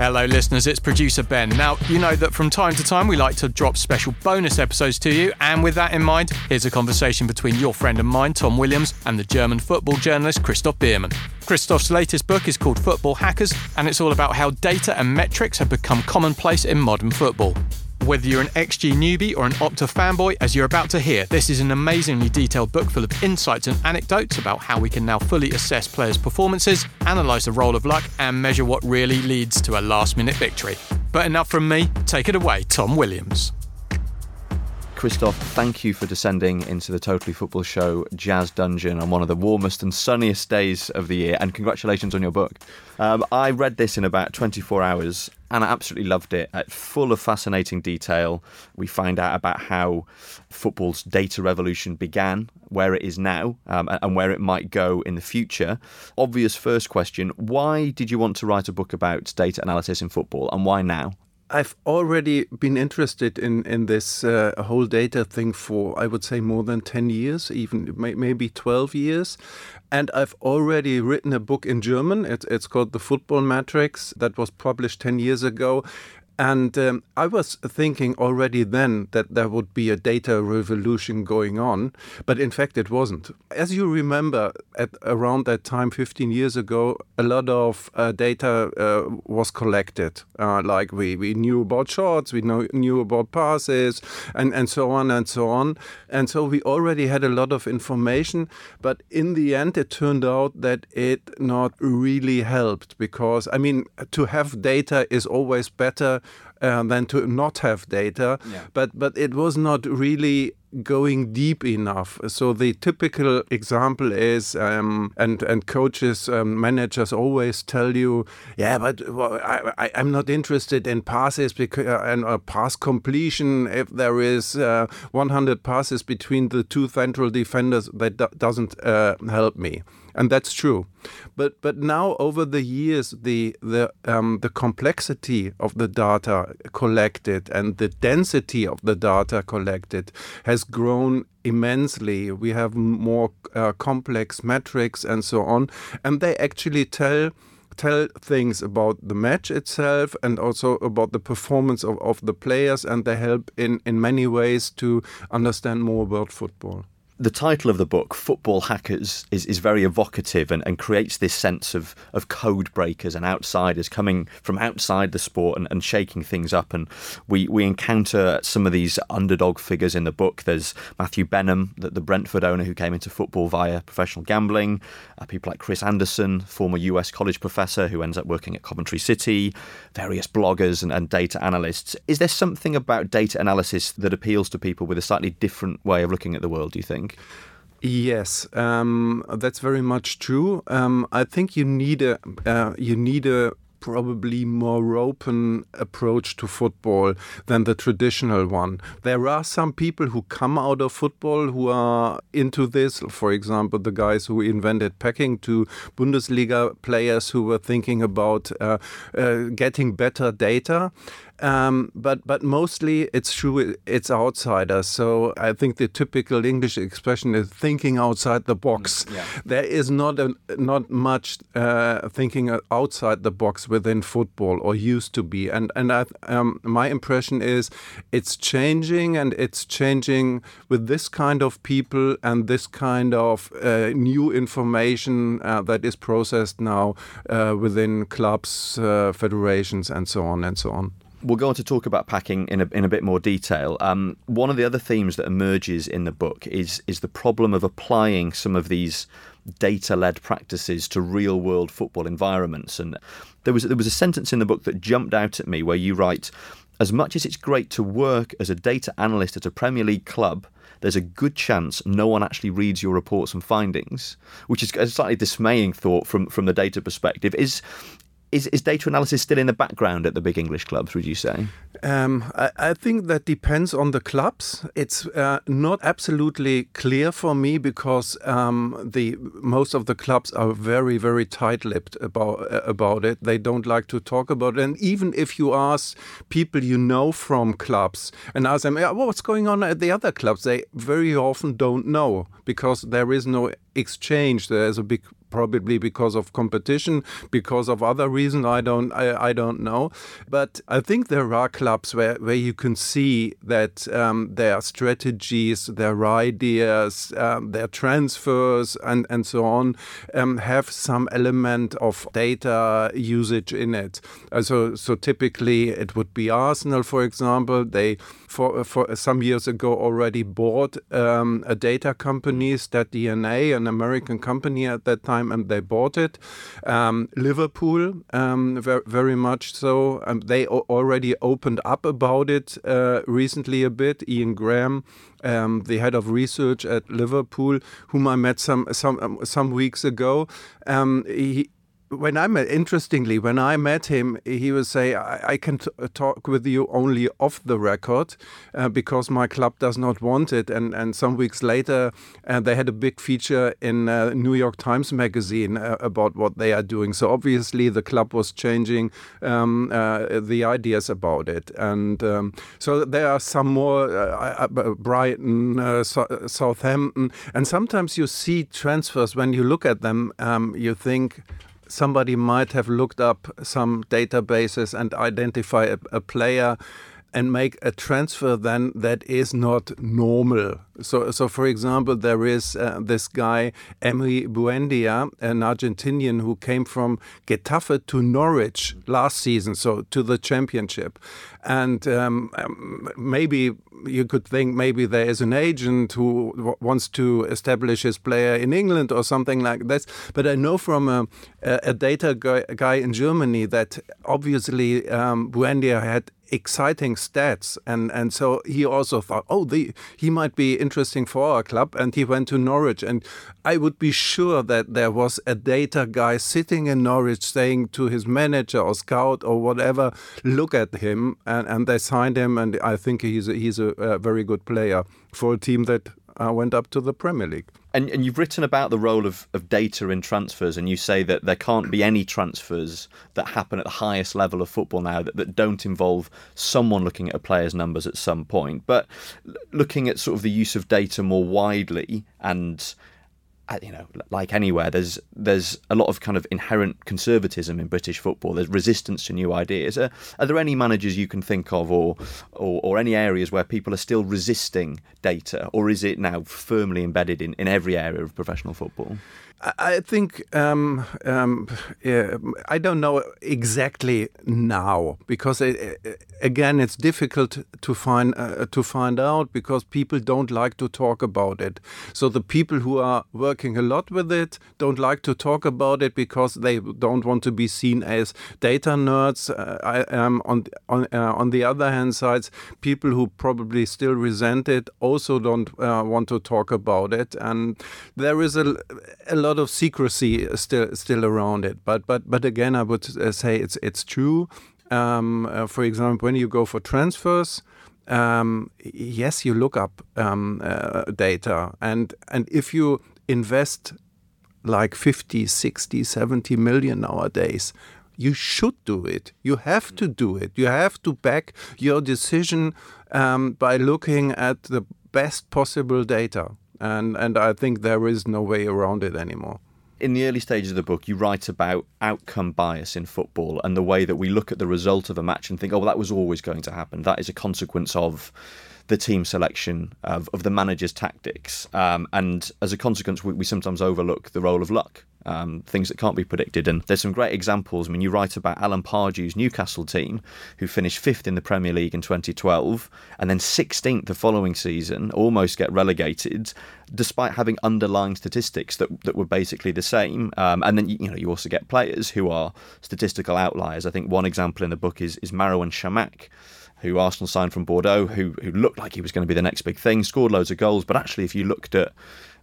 Hello listeners, it's producer Ben. Now, you know that from time to time we like to drop special bonus episodes to you, and with that in mind, here's a conversation between your friend and mine, Tom Williams, and the German football journalist Christoph Biermann. Christoph's latest book is called Football Hackers, and it's all about how data and metrics have become commonplace in modern football. Whether you're an XG newbie or an Opta fanboy, as you're about to hear, this is an amazingly detailed book full of insights and anecdotes about how we can now fully assess players' performances, analyse the role of luck, and measure what really leads to a last-minute victory. But enough from me, take it away, Tom Williams. Christoph, thank you for descending into the Totally Football Show Jazz Dungeon on one of the warmest and sunniest days of the year, and congratulations on your book. I read this in about 24 hours and I absolutely loved it. Full of fascinating detail. We find out about how football's data revolution began, where it is now, and where it might go in the future. Obvious first question, why did you want to write a book about data analysis in football, and why now? I've already been interested in this whole data thing for, I would say, more than 10 years, even maybe 12 years. And I've already written a book in German. It's called The Football Matrix, that was published 10 years ago. And I was thinking already then that there would be a data revolution going on, but in fact it wasn't. As you remember, at around that time, 15 years ago, a lot of data was collected. Like we knew about shots, we knew about passes, and so on and so on. And so we already had a lot of information, but in the end it turned out that it not really helped, because, I mean, to have data is always better than to not have data, but it was not really going deep enough. So the typical example is, and coaches, managers always tell you, but I'm not interested in passes and pass completion. If there is 100 passes between the two central defenders, that doesn't help me. And that's true, but now over the years, the complexity of the data collected and the density of the data collected has grown immensely. We have more complex metrics and so on, and they actually tell things about the match itself and also about the performance of the players, and they help in many ways to understand more about football. The title of the book, Football Hackers, is very evocative and creates this sense of code breakers and outsiders coming from outside the sport and shaking things up. And we encounter some of these underdog figures in the book. There's Matthew Benham, the Brentford owner who came into football via professional gambling. People like Chris Anderson, former US college professor who ends up working at Coventry City, various bloggers and data analysts. Is there something about data analysis that appeals to people with a slightly different way of looking at the world, do you think? Yes, that's very much true. I think you need a probably more open approach to football than the traditional one. There are some people who come out of football who are into this. For example, the guys who invented packing, to Bundesliga players who were thinking about getting better data. But mostly it's true, it's outsiders. So I think the typical English expression is thinking outside the box. There is not much thinking outside the box within football, or used to be. And my impression is it's changing, and it's changing with this kind of people and this kind of new information that is processed now within clubs, federations, and so on and so on. We'll go on to talk about packing in a bit more detail. One of the other themes that emerges in the book is the problem of applying some of these data-led practices to real-world football environments. And there was a sentence in the book that jumped out at me where you write, "As much as it's great to work as a data analyst at a Premier League club, there's a good chance no one actually reads your reports and findings," which is a slightly dismaying thought from the data perspective. Is data analysis still in the background at the big English clubs, would you say? I think that depends on the clubs. It's not absolutely clear for me because most of the clubs are very, very tight-lipped about it. They don't like to talk about it. And even if you ask people you know from clubs and ask them, what's going on at the other clubs, they very often don't know because there is no exchange. There's a big probably because of competition, because of other reasons, I don't know. But I think there are clubs where you can see that their strategies, their ideas, their transfers and so on have some element of data usage in it. So typically it would be Arsenal, for example. They for some years ago already bought a data company, StatDNA, an American company at that time, and they bought it. Liverpool, very much so. They already opened up about it recently a bit. Ian Graham, the head of research at Liverpool, whom I met some weeks ago, when I met him, he would say, I can talk with you only off the record because my club does not want it. And some weeks later, they had a big feature in New York Times magazine about what they are doing. So obviously the club was changing the ideas about it. And so there are some more, Brighton, Southampton. And sometimes you see transfers, when you look at them, you think, somebody might have looked up some databases and identify a player and make a transfer then that is not normal. So for example, there is this guy, Emery Buendia, an Argentinian who came from Getafe to Norwich last season, so to the championship. And maybe you could think maybe there is an agent who wants to establish his player in England or something like this. But I know from a data guy in Germany that obviously Buendia had exciting stats, and so he also thought, he might be interesting for our club, and he went to Norwich. And I would be sure that there was a data guy sitting in Norwich saying to his manager or scout or whatever, look at him, and they signed him, and I think he's a very good player for a team that went up to the Premier League. And you've written about the role of data in transfers, and you say that there can't be any transfers that happen at the highest level of football now that don't involve someone looking at a player's numbers at some point. But looking at sort of the use of data more widely, and like anywhere, there's a lot of kind of inherent conservatism in British football. There's resistance to new ideas. Are there any managers you can think of, or any areas where people are still resisting data, or is it now firmly embedded in every area of professional football? I think I don't know exactly now, because again it's difficult to find out because people don't like to talk about it. So the people who are working a lot with it don't like to talk about it because they don't want to be seen as data nerds. On the other hand side, people who probably still resent it also don't want to talk about it, and there is a lot of secrecy still around it, but again, I would say it's true. For example, when you go for transfers, yes, you look up data, and if you invest like 50, 60, 70 million nowadays, you should do it. You have to do it. You have to back your decision by looking at the best possible data. And I think there is no way around it anymore. In the early stages of the book, you write about outcome bias in football and the way that we look at the result of a match and think, that was always going to happen. That is a consequence of the team selection, of the manager's tactics. And as a consequence, we sometimes overlook the role of luck. Things that can't be predicted. And there's some great examples. I mean, you write about Alan Pardew's Newcastle team, who finished 5th in the Premier League in 2012 and then 16th the following season, almost get relegated, despite having underlying statistics that were basically the same. And then you also get players who are statistical outliers. I think one example in the book is Marouane Chamakh, who Arsenal signed from Bordeaux, who looked like he was going to be the next big thing, scored loads of goals, but actually if you looked at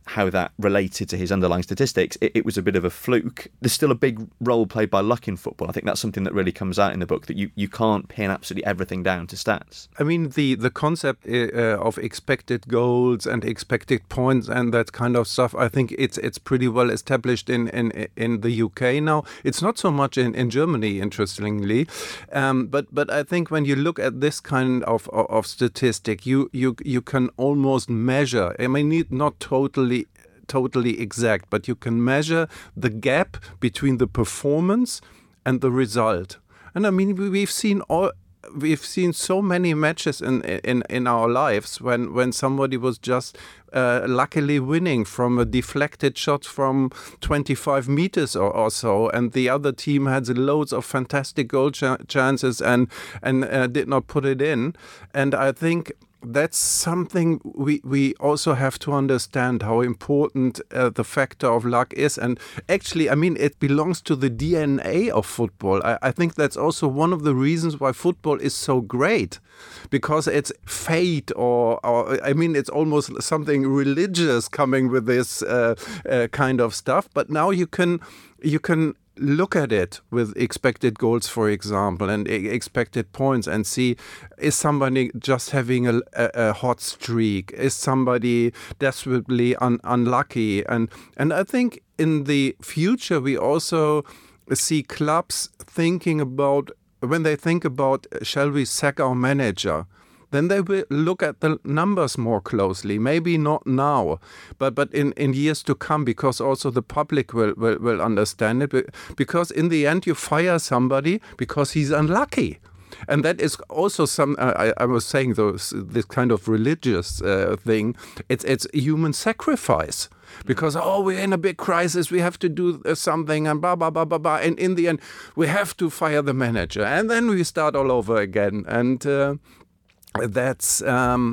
how that related to his underlying statistics, it was a bit of a fluke. There's still a big role played by luck in football. I think that's something that really comes out in the book, that you can't pin absolutely everything down to stats. I mean, the concept of expected goals and expected points and that kind of stuff, I think it's pretty well established in the UK now. It's not so much in Germany, interestingly. But I think when you look at this kind of statistic, you can almost measure. I mean, not totally exact, but you can measure the gap between the performance and the result. And I mean, we've seen so many matches in our lives when somebody was just luckily winning from a deflected shot from 25 meters or so, and the other team had loads of fantastic goal chances and did not put it in. And I think that's something we also have to understand, how important the factor of luck is. And actually, I mean, it belongs to the DNA of football. I think that's also one of the reasons why football is so great, because it's fate or I mean, it's almost something religious coming with this kind of stuff. But now you can look at it with expected goals, for example, and expected points, and see, is somebody just having a hot streak? Is somebody desperately unlucky? And I think in the future we also see clubs thinking about, when they think about, shall we sack our manager? Then they will look at the numbers more closely. Maybe not now, but in years to come, because also the public will understand it. Because in the end, you fire somebody because he's unlucky. And that is also I was saying, this kind of religious thing. It's human sacrifice. Because, we're in a big crisis, we have to do something, and blah, blah, blah, blah, blah. And in the end, we have to fire the manager. And then we start all over again. And that's how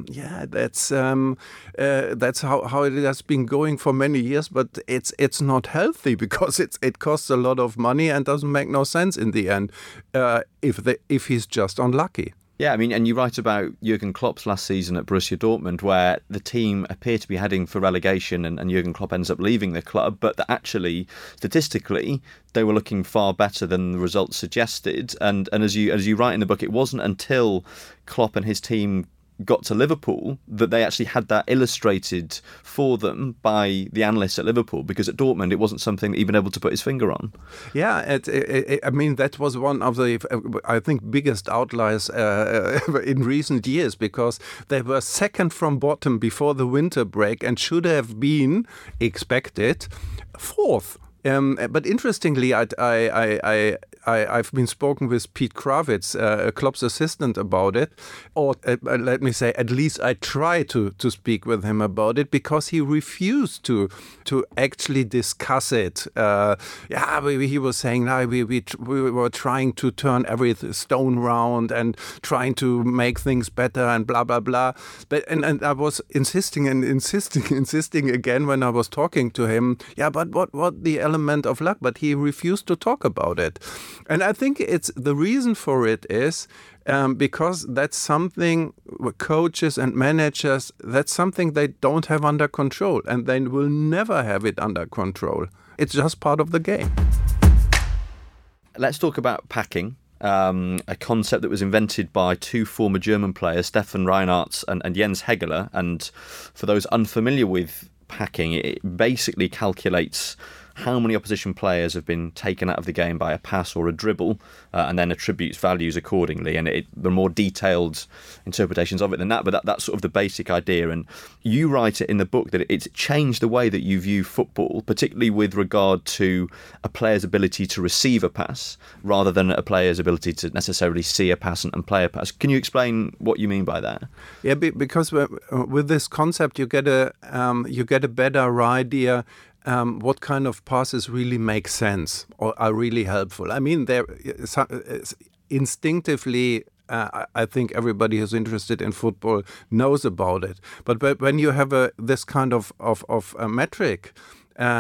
it has been going for many years, but it's not healthy, because it costs a lot of money and doesn't make no sense in the end if he's just unlucky. Yeah, I mean, and you write about Jurgen Klopp's last season at Borussia Dortmund, where the team appear to be heading for relegation, and Jurgen Klopp ends up leaving the club, but that actually, statistically, they were looking far better than the results suggested. And as you write in the book, it wasn't until Klopp and his team got to Liverpool that they actually had that illustrated for them by the analysts at Liverpool, because at Dortmund it wasn't something that he'd been able to put his finger on. Yeah, I mean, that was one of the, I think, biggest outliers in recent years, because they were second from bottom before the winter break and should have been expected fourth. But interestingly, I've been spoken with Pete Kravitz, Klopp's assistant, about it. Or let me say, at least I try to speak with him about it, because he refused to actually discuss it. He was saying, we were trying to turn every stone round and trying to make things better and blah, blah, blah. But and I was insisting again when I was talking to him. Yeah, but what the element of luck? But he refused to talk about it. And I think the reason for it is because that's something coaches and managers, that's something they don't have under control, and they will never have it under control. It's just part of the game. Let's talk about packing. A concept that was invented by two former German players, Stefan Reinartz and Jens Hegeler. And for those unfamiliar with packing, it basically calculates how many opposition players have been taken out of the game by a pass or a dribble, and then attributes values accordingly. And there are more detailed interpretations of it than that, but that's sort of the basic idea. And you write it in the book that it's changed the way that you view football, particularly with regard to a player's ability to receive a pass rather than a player's ability to necessarily see a pass and play a pass. Can you explain what you mean by that? Yeah, because with this concept you get a better idea what kind of passes really make sense or are really helpful. I mean, instinctively, I think everybody who's interested in football knows about it. But when you have this kind of metric,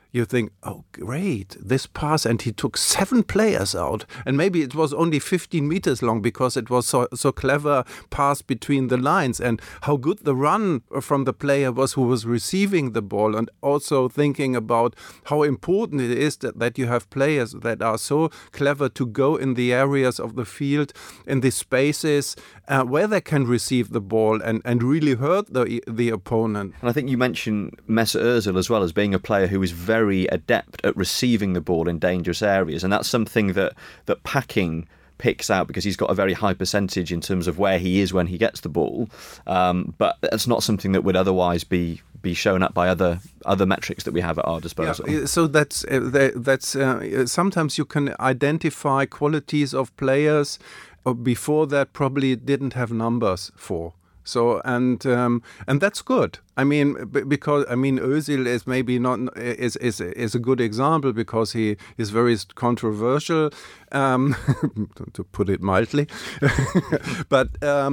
you think, oh, great, this pass, and he took 7 players out. And maybe it was only 15 meters long because it was so clever pass between the lines, and how good the run from the player was who was receiving the ball, and also thinking about how important it is that you have players that are so clever to go in the areas of the field, in the spaces where they can receive the ball and really hurt the opponent. And I think you mentioned Mesut Ozil as well as being a player who is very adept at receiving the ball in dangerous areas, and that's something that Packing picks out because he's got a very high percentage in terms of where he is when he gets the ball, but that's not something that would otherwise be shown up by other metrics that we have at our disposal. Yeah, so that's sometimes you can identify qualities of players before that probably didn't have numbers for. So and that's good. I mean, because Özil is maybe not is a good example because he is very controversial, to put it mildly, but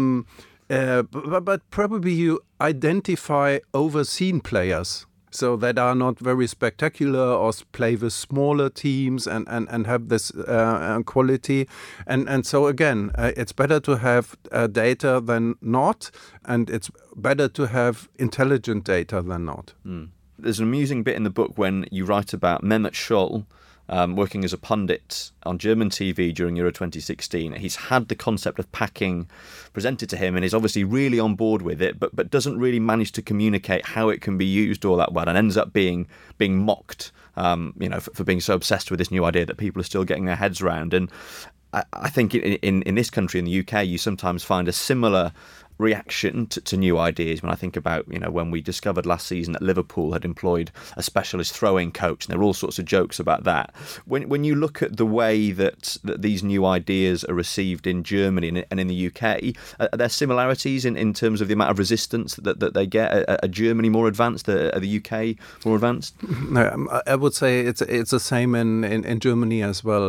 probably you identify overseen players. So that are not very spectacular or play with smaller teams and have this quality. And so again, it's better to have data than not, and it's better to have intelligent data than not. Mm. There's an amusing bit in the book when you write about Mehmet Scholl, working as a pundit on German TV during Euro 2016. He's had the concept of Packing presented to him and is obviously really on board with it, but doesn't really manage to communicate how it can be used all that well, and ends up being mocked, for being so obsessed with this new idea that people are still getting their heads around. And I think in this country, in the UK, you sometimes find a similar reaction to new ideas. When I think about, when we discovered last season that Liverpool had employed a specialist throwing coach, and there are all sorts of jokes about that. When you look at the way that these new ideas are received in Germany and in the UK, are there similarities in terms of the amount of resistance that they get? Are Germany more advanced? Are the UK more advanced? No, I would say it's the same in Germany as well.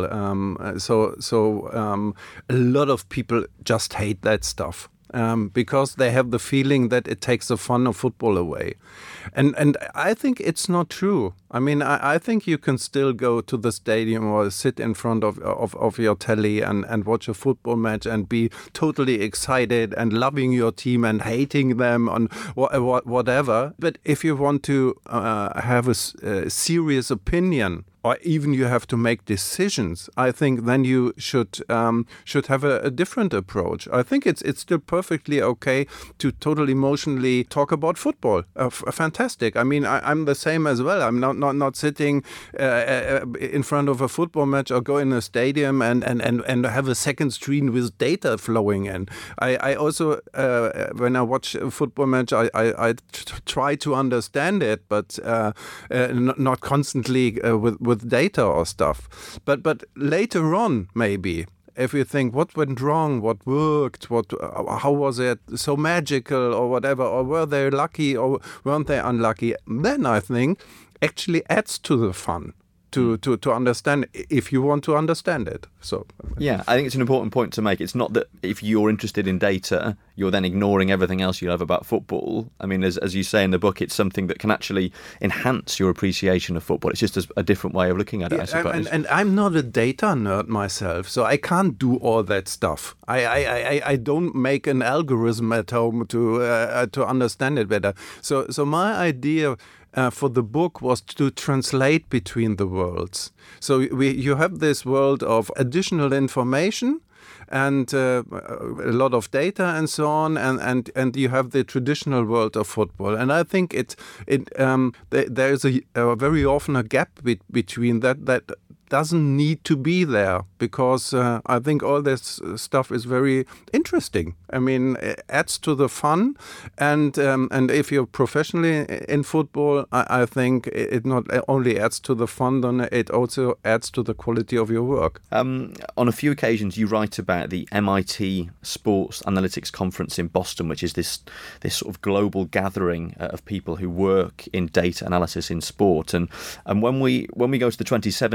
A lot of people just hate that stuff. Because they have the feeling that it takes the fun of football away. And I think it's not true. I mean, I think you can still go to the stadium or sit in front of your telly and watch a football match and be totally excited and loving your team and hating them on whatever. But if you want to have a serious opinion, or even you have to make decisions, I think then you should have a different approach. I think it's still perfectly okay to totally emotionally talk about football. Fantastic. I mean, I'm the same as well. I'm not sitting in front of a football match or go in a stadium and have a second screen with data flowing in. I also, when I watch a football match, I try to understand it, but not constantly with data or stuff. But later on, maybe, if you think what went wrong, what worked, how was it so magical or whatever, or were they lucky or weren't they unlucky, then I think actually adds to the fun. To understand, if you want to understand it. So yeah, I think it's an important point to make. It's not that if you're interested in data, you're then ignoring everything else you love about football. I mean, as you say in the book, it's something that can actually enhance your appreciation of football. It's just a different way of looking at it, I suppose. And I'm not a data nerd myself, so I can't do all that stuff. I don't make an algorithm at home to understand it better. So my idea for the book was to translate between the worlds. So you have this world of additional information and a lot of data and so on, and you have the traditional world of football. And I think there is very often a gap between that doesn't need to be there, because I think all this stuff is very interesting. I mean, it adds to the fun, and if you're professionally in football, I think it not only adds to the fun, then it also adds to the quality of your work. On a few occasions, you write about the MIT Sports Analytics Conference in Boston, which is this sort of global gathering of people who work in data analysis in sport. And when we go to the 2017 event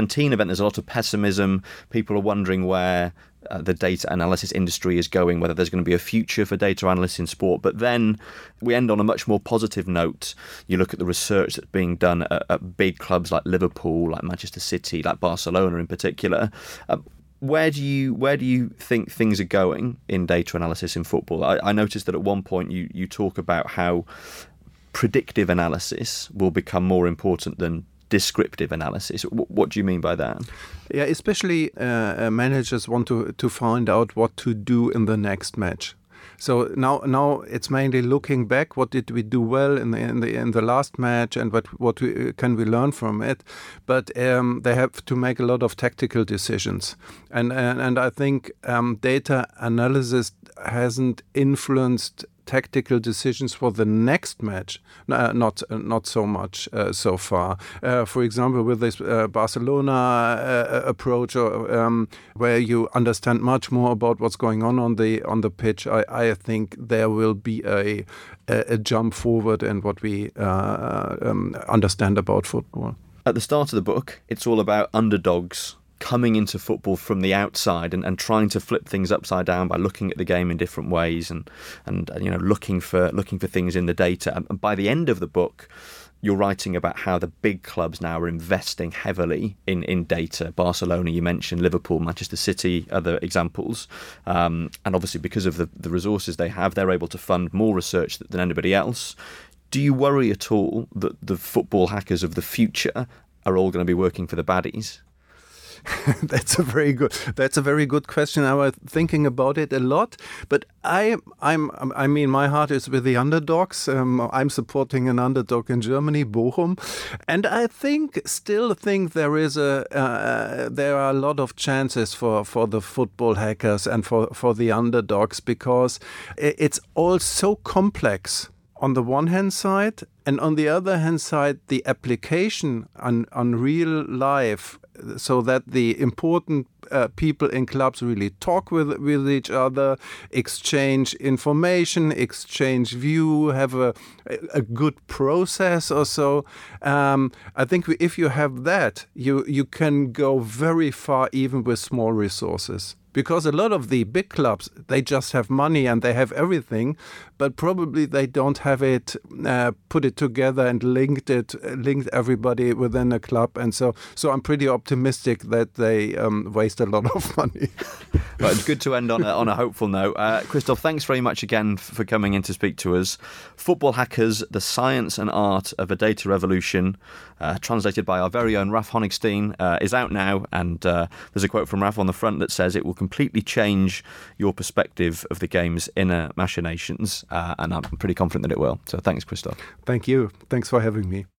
event. There's a lot of pessimism. People are wondering where the data analysis industry is going, whether there's going to be a future for data analysts in sport. But then we end on a much more positive note. You look at the research that's being done at big clubs like Liverpool, like Manchester City, like Barcelona in particular. Where do you think things are going in data analysis in football? I noticed that at one point you talk about how predictive analysis will become more important than descriptive analysis. What do you mean by that? Yeah, especially managers want to find out what to do in the next match. So now it's mainly looking back. What did we do well in the last match, and what can we learn from it? But they have to make a lot of tactical decisions, and I think data analysis hasn't influenced tactical decisions for the next match, not so much so far. For example, with this Barcelona approach, where you understand much more about what's going on the pitch, I think there will be a jump forward in what we understand about football. At the start of the book, it's all about underdogs coming into football from the outside and trying to flip things upside down by looking at the game in different ways and looking for things in the data. And by the end of the book, you're writing about how the big clubs now are investing heavily in data. Barcelona, you mentioned, Liverpool, Manchester City, other examples. And obviously because of the resources they have, they're able to fund more research than anybody else. Do you worry at all that the football hackers of the future are all going to be working for the baddies? That's a very good question. I was thinking about it a lot, but I mean, my heart is with the underdogs. I'm supporting an underdog in Germany, Bochum, and I still think there are a lot of chances for the football hackers and for the underdogs, because it's all so complex on the one hand side, and on the other hand side, the application on real life, so that the important people in clubs really talk with each other, exchange information, exchange view, have a good process or so. I think if you have that, you can go very far even with small resources. Because a lot of the big clubs, they just have money and they have everything, but probably they don't have it, put it together and linked everybody within a club. And so I'm pretty optimistic that they waste a lot of money. Well, it's good to end on a hopeful note. Christoph, thanks very much again for coming in to speak to us. Football Hackers, The Science and Art of a Data Revolution, translated by our very own Raf Honigstein, is out now. And there's a quote from Raf on the front that says it will completely change your perspective of the game's inner machinations. And I'm pretty confident that it will. So thanks, Christoph. Thank you. Thanks for having me.